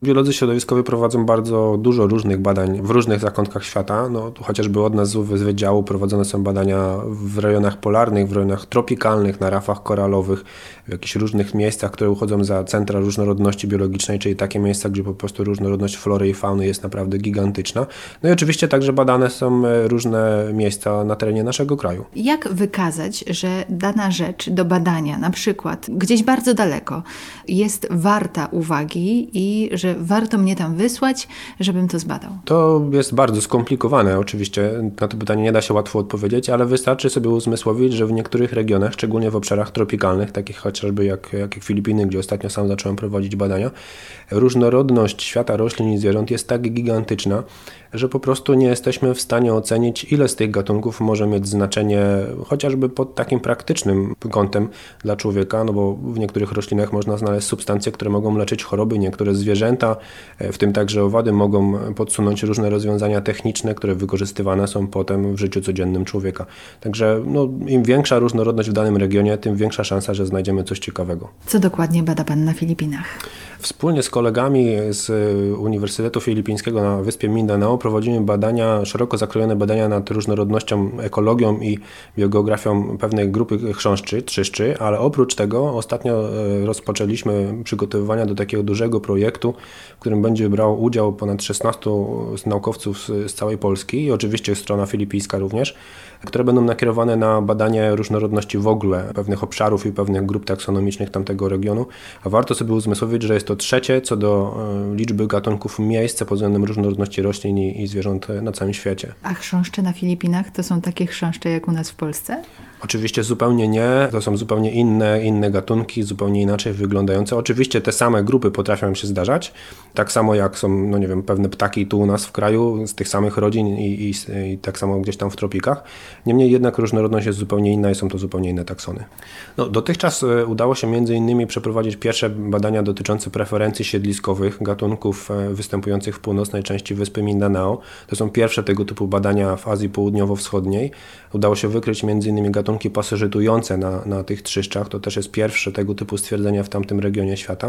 Biolodzy środowiskowi prowadzą bardzo dużo różnych badań w różnych zakątkach świata. Tu chociażby od nas z wydziału prowadzone są badania w rejonach polarnych, w rejonach tropikalnych, na rafach koralowych, w jakichś różnych miejscach, które uchodzą za centra różnorodności biologicznej, czyli takie miejsca, gdzie po prostu różnorodność flory i fauny jest naprawdę gigantyczna. I oczywiście także badane są różne miejsca na terenie naszego kraju. Jak wykazać, że dana rzecz do badania, na przykład gdzieś bardzo daleko, jest warta uwagi i że warto mnie tam wysłać, żebym to zbadał? To jest bardzo skomplikowane. Oczywiście na to pytanie nie da się łatwo odpowiedzieć, ale wystarczy sobie uzmysłowić, że w niektórych regionach, szczególnie w obszarach tropikalnych, takich chociażby jak Filipiny, gdzie ostatnio sam zacząłem prowadzić badania, różnorodność świata roślin i zwierząt jest tak gigantyczna, że po prostu nie jesteśmy w stanie ocenić, ile z tych gatunków może mieć znaczenie chociażby pod takim praktycznym kątem dla człowieka, bo w niektórych roślinach można znaleźć substancje, które mogą leczyć choroby, niektóre zwierzęta, w tym także owady, mogą podsunąć różne rozwiązania techniczne, które wykorzystywane są potem w życiu codziennym człowieka. Także im większa różnorodność w danym regionie, tym większa szansa, że znajdziemy coś ciekawego. Co dokładnie bada Pan na Filipinach? Wspólnie z kolegami z Uniwersytetu Filipińskiego na wyspie Mindanao prowadzimy badania, szeroko zakrojone badania nad różnorodnością, ekologią i biogeografią pewnej grupy chrząszczy, trzyszczy, ale oprócz tego ostatnio rozpoczęliśmy przygotowywania do takiego dużego projektu, w którym będzie brał udział ponad 16 naukowców z całej Polski i oczywiście strona filipijska również, które będą nakierowane na badanie różnorodności w ogóle pewnych obszarów i pewnych grup taksonomicznych tamtego regionu. A warto sobie uzmysłowić, że jest to trzecie co do liczby gatunków miejsce pod względem różnorodności roślin i zwierząt na całym świecie. A chrząszcze na Filipinach to są takie chrząszcze jak u nas w Polsce? Oczywiście zupełnie nie. To są zupełnie inne gatunki, zupełnie inaczej wyglądające. Oczywiście te same grupy potrafią się zdarzać. Tak samo jak są, pewne ptaki tu u nas w kraju z tych samych rodzin i tak samo gdzieś tam w tropikach. Niemniej jednak różnorodność jest zupełnie inna i są to zupełnie inne taksony. Dotychczas udało się między innymi przeprowadzić pierwsze badania dotyczące preferencji siedliskowych gatunków występujących w północnej części wyspy Mindanao. To są pierwsze tego typu badania w Azji Południowo-Wschodniej. Udało się wykryć między innymi gatunki pasożytujące na tych trzyszczach. To też jest pierwsze tego typu stwierdzenia w tamtym regionie świata.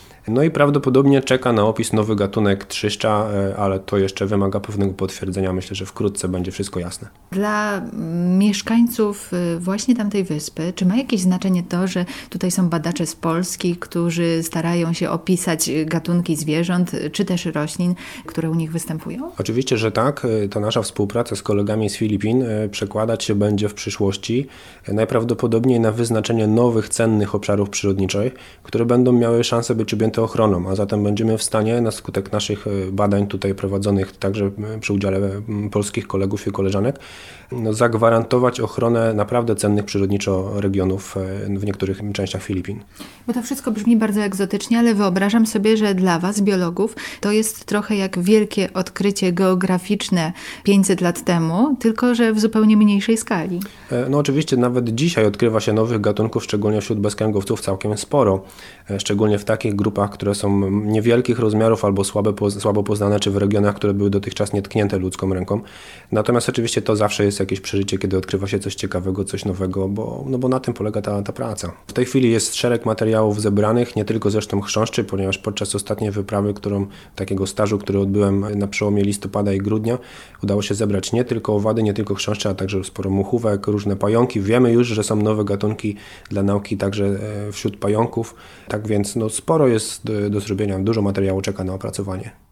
I prawdopodobnie czeka na opis nowy gatunek trzyszcza, ale to jeszcze wymaga pewnego potwierdzenia. Myślę, że wkrótce będzie wszystko jasne. Dla mieszkańców właśnie tamtej wyspy, czy ma jakieś znaczenie to, że tutaj są badacze z Polski, którzy starają się opisać gatunki zwierząt, czy też roślin, które u nich występują? Oczywiście, że tak. Ta nasza współpraca z kolegami z Filipin przekładać się będzie w przyszłości najprawdopodobniej na wyznaczenie nowych, cennych obszarów przyrodniczych, które będą miały szansę być objęte ochroną, a zatem będziemy w stanie na skutek naszych badań tutaj prowadzonych także przy udziale polskich kolegów i koleżanek zagwarantować ochronę naprawdę cennych przyrodniczo regionów w niektórych częściach Filipin. Bo to wszystko brzmi bardzo egzotycznie, ale wyobrażam sobie, że dla Was, biologów, to jest trochę jak wielkie odkrycie geograficzne 500 lat temu, tylko że w zupełnie mniejszej skali. Oczywiście nawet dzisiaj odkrywa się nowych gatunków, szczególnie wśród bezkręgowców całkiem sporo, szczególnie w takich grupach, które są niewielkich rozmiarów albo słabo poznane, czy w regionach, które były dotychczas nietknięte ludzką ręką. Natomiast oczywiście to zawsze jest jakieś przeżycie, kiedy odkrywa się coś ciekawego, coś nowego, bo na tym polega ta praca. W tej chwili jest szereg materiałów zebranych, nie tylko zresztą chrząszczy, ponieważ podczas ostatniej wyprawy, takiego stażu, który odbyłem na przełomie listopada i grudnia, udało się zebrać nie tylko owady, nie tylko chrząszcze, a także sporo muchówek, różne pająki. Wiemy już, że są nowe gatunki dla nauki także wśród pająków, tak więc sporo jest do zrobienia, dużo materiału czeka na opracowanie.